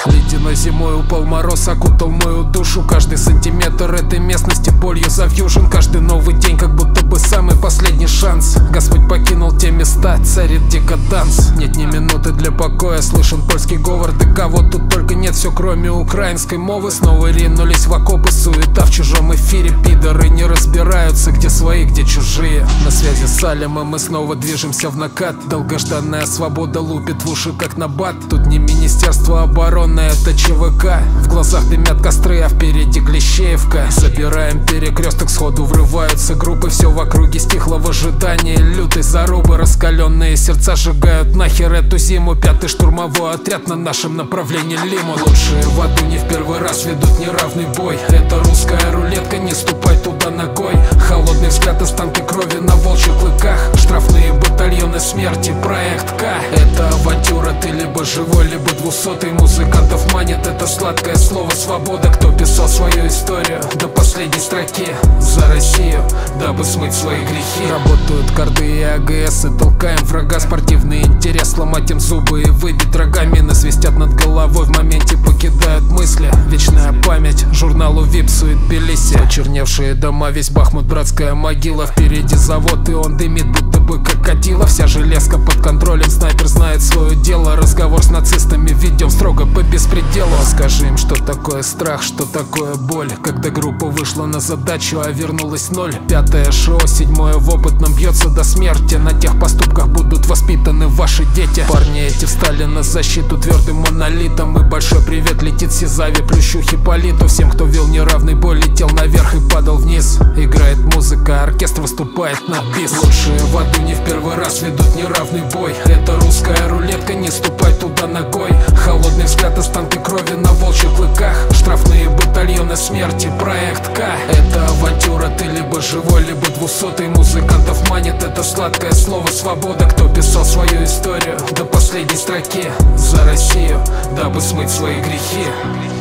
Ледяной зимой упал мороз, окутал мою душу. Каждый сантиметр этой местности болью завьюжен. Каждый новый день как будто бы самый последний шанс. Господь покинул те места, царит декаданс. Нет ни минуты для покоя, слышен польский говор. Да кого тут только нет, все кроме украинской мовы. Снова ринулись в окопы, суета в чужом эфире. Пидоры не разбираются, где свои, где чужие. На связи с Алем, и мы снова движемся в накат. Долгожданная свобода лупит в уши, как набат. Тут не Министерство обороны, это ЧВК. В глазах дымят костры, а впереди Клещеевка. Собираем перекресток, сходу врываются группы. Все в округе стихло в ожидании лютой зарубы. Раскаленные сердца сжигают нахер эту зиму. 5-й штурмовой отряд на нашем направлении Лиму. Лучшие в аду не в первый раз ведут неравный бой. Это русская рулетка, не ступай туда ногой. Холодный взгляд, останки крови на волчьих клыках. Штрафные батальоны смерти, проект К. Это авантюра, ты либо живой, либо 200-й. Музыкантов манит это сладкое слово свобода. Кто писал свою историю до последней строки за Россию, дабы смыть свои грехи. Работают карды и АГС, и толкаем врага. Спортивный интерес, сломать им зубы и выбить рога. Мины свистят над головой, в моменте покидают мысли. Вечная память журналу ВИП, сует Тбилиси. Почерневшие дома, весь Бахмут, братская могила. Впереди завод, и он дымит, будто бы крокодила. Вся железка под контролем, снайпер знает свое дело. Разговор с нацистами ведем строго по беспределу. Скажи им, что такое страх, что такое боль. Когда группа вышла на задачу, а вернулась ноль. 5-е ШО, 7-е в опытном бьется до смерти. На тех поступках будут воспитаны ваши дети. Парни эти встали на защиту твердым монолитом. И большой привет летит Сизаве, Плющухе, Политу. Всем, кто вел неравный бой, летел наверх и падал вниз. Играет музыка, оркестр выступает на бис. Лучшие в аду не в первый раз ведут неравный бой. Это русская рулетка, не ступай туда ногой. Холодный взгляд, останки крови на волчьих клыках. Штрафные батальоны смерти, проект К. Это авантюра, ты либо живой, либо 200-й. Музыкантов манит это сладкое слово свобода. Кто писал свою историю до последней строки за Россию, дабы смыть свои грехи.